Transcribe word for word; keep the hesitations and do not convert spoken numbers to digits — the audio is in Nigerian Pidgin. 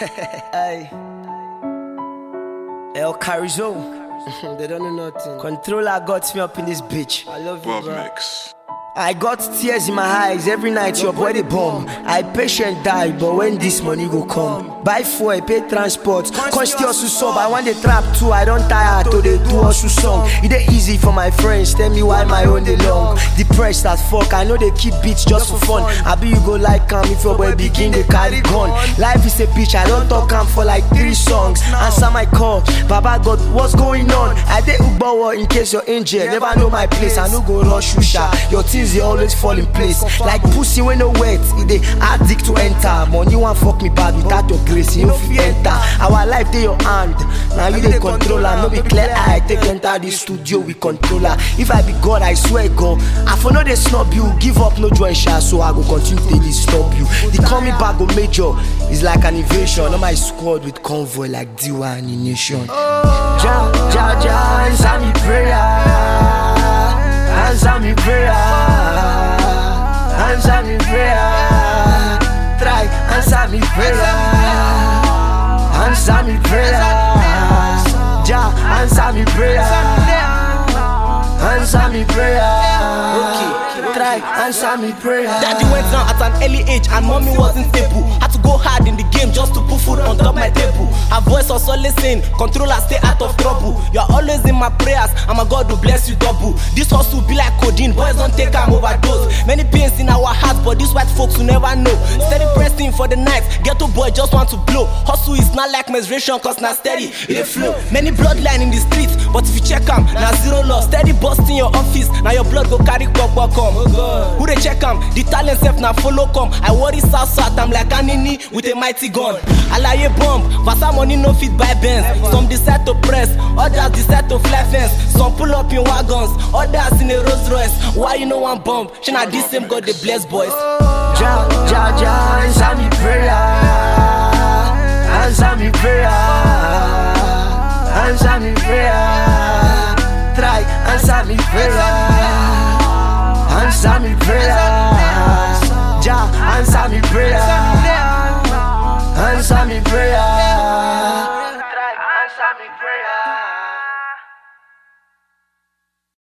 Hey, El Carizo. They don't know nothing. Controller got me up in this bitch. I love you, bro. Mix. I got tears in my eyes every night your boy dey bomb. I patient die, but when this money go come, buy fuel, pay transport, come still hustle sub. I want the trap too, I don't tire to the do hustle song. It dey easy for my friends, tell me why my own dey long. Depressed as fuck, I know they keep beats just for fun. I be you go like am if your boy begin they carry gun. Life is a bitch, I don't talk am for like three songs. Answer my call, Baba God, what's going on? I dey Ugbawa in case you're injured. Never know my place, I no go rush Shusha. Your team they always fall in place. Like pussy when no wet, it they addict to enter. Money want fuck me bad without your grace, you fi enter. Our life they your hand, now you the controller. No be clear eye, take enter the studio with controller. If I be God, I swear God, I for no they snub you, give up no join share, so I go continue to disturb you. The call me back go major, is like an invasion. On my squad with convoy like D one in nation. Ja, ja, ja, answer me prayer. Answer me prayer, answer me prayer, try answer me prayer, answer me prayer, ja answer me prayer, answer me prayer, okay, try answer me prayer. Daddy went down at an early age and mommy wasn't able. Had to go hard in the game just to put food on top my table. Her voice was always saying, controller stay out of trouble. You're always in my prayers and my God will bless you double. This hustle be like codeine, boys don't take am overdose. Many pains in our hearts, but these white folks will never know. Steady pressing for the night, ghetto boy just want to blow. Hustle is not like menstruation, cause not steady, it flow. Many bloodline in the streets, but if you check am, now zero loss. Steady busting your office, now your blood go carry pop come. Who they check am? The talent self now follow come. I worry south south, I'm like Anini with a mighty gun. Alaye bomb, Vasa money no fit buy Benz. Some decide to press, others decide to fly fence. Some pull up in wagons, others in a Rolls Royce. Why you know one bomb? She not this same God they bless boys. Ja, ja, ja, answer me prayer, answer me prayer, answer me prayer, try answer me prayer, answer me prayer, ja answer me prayer, answer me prayer.